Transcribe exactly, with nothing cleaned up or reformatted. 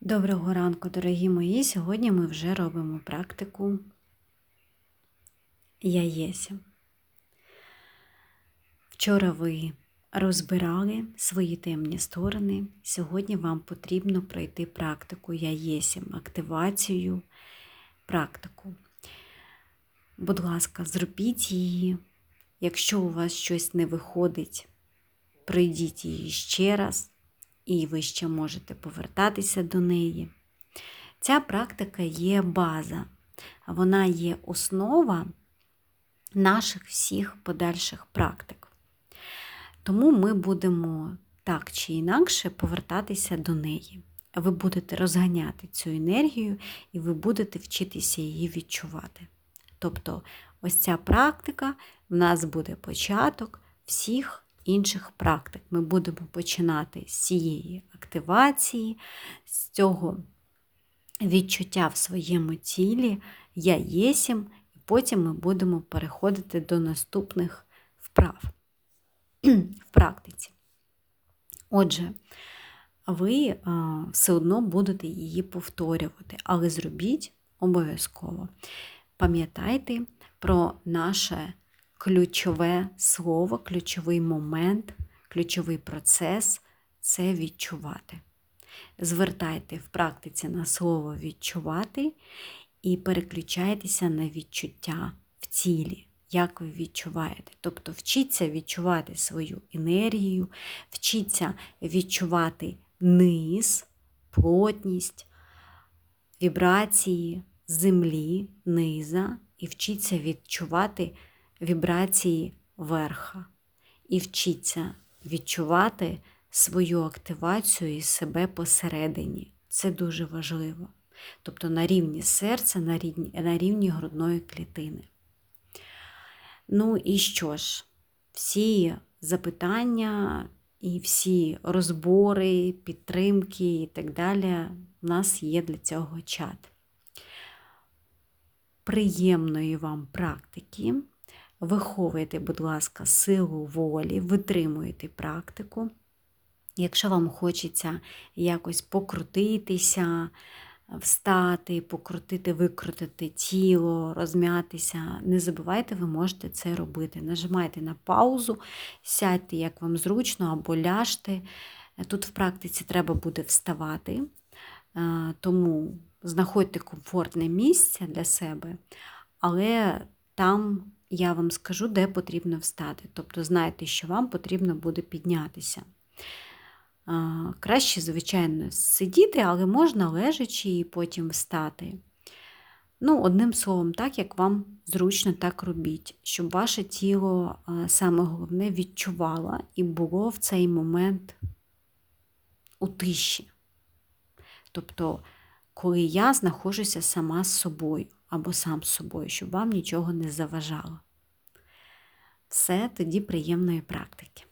Доброго ранку, дорогі мої! Сьогодні ми вже робимо практику «Я єсмь». Вчора ви розбирали свої темні сторони. Сьогодні вам потрібно пройти практику «Я єсмь», активацію, практику. Будь ласка, зробіть її. Якщо у вас щось не виходить, пройдіть її ще раз. І ви ще можете повертатися до неї. Ця практика є база, вона є основа наших всіх подальших практик. Тому ми будемо так чи інакше повертатися до неї. Ви будете розганяти цю енергію і ви будете вчитися її відчувати. Тобто ось ця практика в нас буде початок всіх інших практик. Ми будемо починати з цієї активації, з цього відчуття в своєму тілі «Я єсмь», і потім ми будемо переходити до наступних вправ в практиці. Отже, ви все одно будете її повторювати, але зробіть обов'язково. Пам'ятайте про наше ключове слово, ключовий момент, ключовий процес – це відчувати. Звертайте в практиці на слово «відчувати» і переключайтеся на відчуття в тілі, як ви відчуваєте. Тобто вчіться відчувати свою енергію, вчіться відчувати низ, плотність, вібрації землі, низа, і вчіться відчувати вібрації верха. І вчіться відчувати свою активацію і себе посередині. Це дуже важливо. Тобто на рівні серця, на рівні, на рівні грудної клітини. Ну і що ж, всі запитання і всі розбори, підтримки і так далі, у нас є для цього чат. Приємної вам практики. Виховуйте, будь ласка, силу волі, витримуйте практику. Якщо вам хочеться якось покрутитися, встати, покрутити, викрутити тіло, розм'ятися, не забувайте, ви можете це робити. Нажимайте на паузу, сядьте, як вам зручно, або ляжте. Тут в практиці треба буде вставати, тому знаходьте комфортне місце для себе, але там я вам скажу, де потрібно встати. Тобто знайте, що вам потрібно буде піднятися. Краще, звичайно, сидіти, але можна лежачи і потім встати. Ну, одним словом, так, як вам зручно, так робіть. Щоб ваше тіло, саме головне, відчувало і було в цей момент у тиші. Тобто, коли я знаходжуся сама з собою або сам з собою, щоб вам нічого не заважало. Все, тоді приємної практики.